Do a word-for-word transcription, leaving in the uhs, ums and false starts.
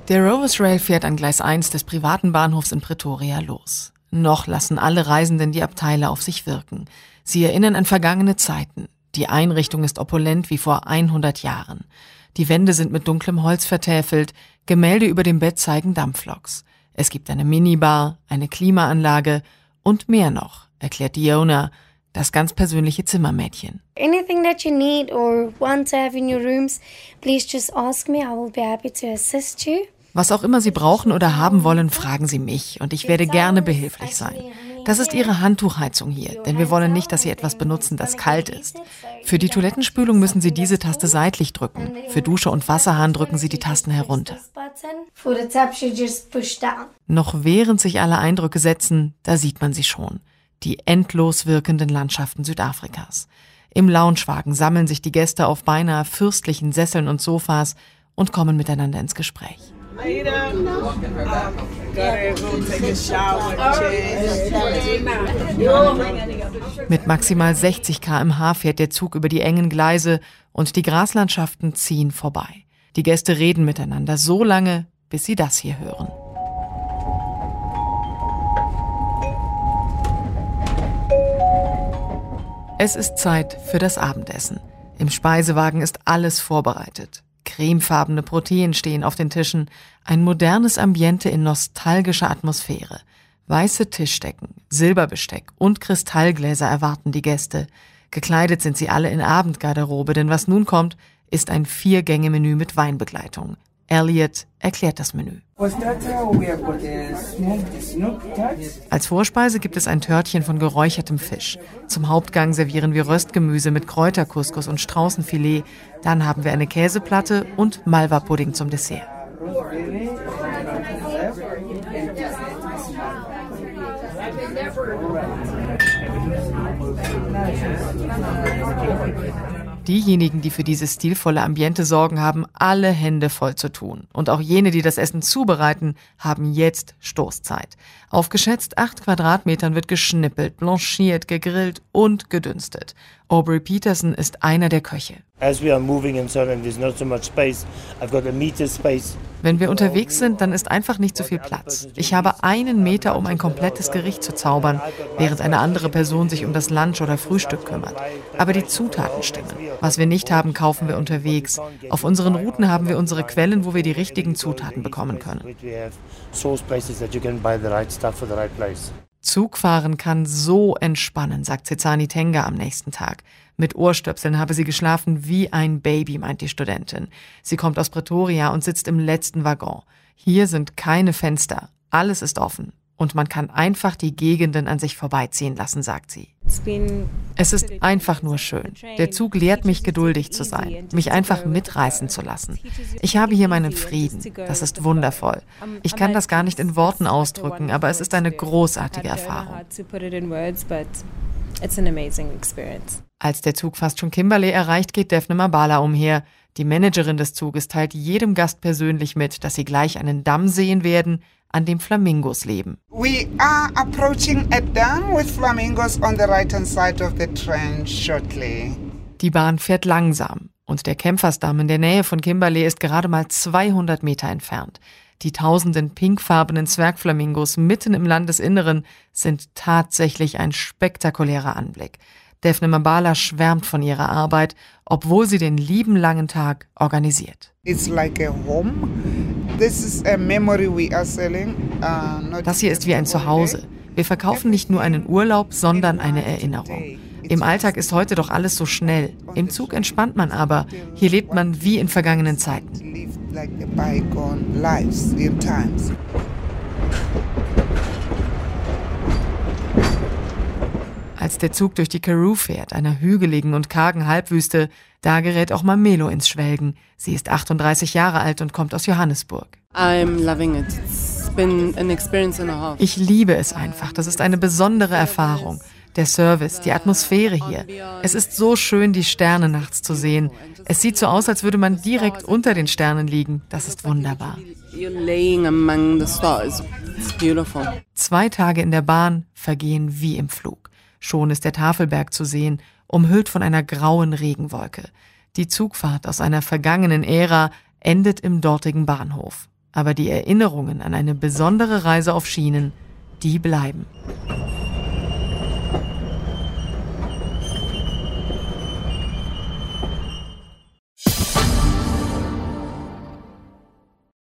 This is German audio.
Der Rovers Rail fährt an Gleis eins des privaten Bahnhofs in Pretoria los. Noch lassen alle Reisenden die Abteile auf sich wirken. Sie erinnern an vergangene Zeiten. Die Einrichtung ist opulent wie vor hundert Jahren. Die Wände sind mit dunklem Holz vertäfelt, Gemälde über dem Bett zeigen Dampfloks. Es gibt eine Minibar, eine Klimaanlage und mehr noch, erklärt Diona, das ganz persönliche Zimmermädchen. Anything that you need or want to have in your rooms, please just ask me. I will be happy to assist you. Was auch immer Sie brauchen oder haben wollen, fragen Sie mich und ich werde gerne behilflich sein. Das ist Ihre Handtuchheizung hier, denn wir wollen nicht, dass Sie etwas benutzen, das kalt ist. Für die Toilettenspülung müssen Sie diese Taste seitlich drücken. Für Dusche und Wasserhahn drücken Sie die Tasten herunter. Noch während sich alle Eindrücke setzen, da sieht man sie schon. Die endlos wirkenden Landschaften Südafrikas. Im Loungewagen sammeln sich die Gäste auf beinahe fürstlichen Sesseln und Sofas und kommen miteinander ins Gespräch. Mit maximal sechzig Kilometer pro Stunde fährt der Zug über die engen Gleise und die Graslandschaften ziehen vorbei. Die Gäste reden miteinander so lange, bis sie das hier hören. Es ist Zeit für das Abendessen. Im Speisewagen ist alles vorbereitet. Cremefarbene Protein stehen auf den Tischen, ein modernes Ambiente in nostalgischer Atmosphäre. Weiße Tischdecken, Silberbesteck und Kristallgläser erwarten die Gäste. Gekleidet sind sie alle in Abendgarderobe, denn was nun kommt, ist ein Vier-Gänge-Menü mit Weinbegleitung. Elliot erklärt das Menü. Als Vorspeise gibt es ein Törtchen von geräuchertem Fisch. Zum Hauptgang servieren wir Röstgemüse mit Kräutercouscous und Straußenfilet. Dann haben wir eine Käseplatte und Malva-Pudding zum Dessert. Diejenigen, die für dieses stilvolle Ambiente sorgen, haben alle Hände voll zu tun. Und auch jene, die das Essen zubereiten, haben jetzt Stoßzeit. Auf geschätzt acht Quadratmetern wird geschnippelt, blanchiert, gegrillt und gedünstet. Aubrey Peterson ist einer der Köche. Wenn wir unterwegs sind, dann ist einfach nicht so viel Platz. Ich habe einen Meter, um ein komplettes Gericht zu zaubern, während eine andere Person sich um das Lunch oder Frühstück kümmert. Aber die Zutaten stimmen. Was wir nicht haben, kaufen wir unterwegs. Auf unseren Routen haben wir unsere Quellen, wo wir die richtigen Zutaten bekommen können. Zugfahren kann so entspannen, sagt Cezani Tenga am nächsten Tag. Mit Ohrstöpseln habe sie geschlafen wie ein Baby, meint die Studentin. Sie kommt aus Pretoria und sitzt im letzten Waggon. Hier sind keine Fenster, alles ist offen. Und man kann einfach die Gegenden an sich vorbeiziehen lassen, sagt sie. Es ist einfach nur schön. Der Zug lehrt mich, geduldig zu sein, mich einfach mitreißen zu lassen. Ich habe hier meinen Frieden. Das ist wundervoll. Ich kann das gar nicht in Worten ausdrücken, aber es ist eine großartige Erfahrung. Als der Zug fast schon Kimberley erreicht, geht Daphne Mabala umher. Die Managerin des Zuges teilt jedem Gast persönlich mit, dass sie gleich einen Damm sehen werden, an dem Flamingos leben. We are approaching a dam with flamingos on the right-hand side of the train shortly. Die Bahn fährt langsam und der Kämpfersdamm in der Nähe von Kimberley ist gerade mal zweihundert Meter entfernt. Die tausenden pinkfarbenen Zwergflamingos mitten im Landesinneren sind tatsächlich ein spektakulärer Anblick. Daphne Mabala schwärmt von ihrer Arbeit, obwohl sie den lieben langen Tag organisiert. It's like a home. This is a memory we are selling. Uh, not das hier ist wie ein Zuhause. Wir verkaufen nicht nur einen Urlaub, sondern eine Erinnerung. Im Alltag ist heute doch alles so schnell. Im Zug entspannt man aber. Hier lebt man wie in vergangenen Zeiten. Als der Zug durch die Karoo fährt, einer hügeligen und kargen Halbwüste, da gerät auch Mamelo ins Schwelgen. Sie ist achtunddreißig Jahre alt und kommt aus Johannesburg. I'm loving it. It's been an experience and a half. Ich liebe es einfach. Das ist eine besondere Erfahrung. Der Service, die Atmosphäre hier. Es ist so schön, die Sterne nachts zu sehen. Es sieht so aus, als würde man direkt unter den Sternen liegen. Das ist wunderbar. Zwei Tage in der Bahn vergehen wie im Flug. Schon ist der Tafelberg zu sehen, umhüllt von einer grauen Regenwolke. Die Zugfahrt aus einer vergangenen Ära endet im dortigen Bahnhof. Aber die Erinnerungen an eine besondere Reise auf Schienen, die bleiben.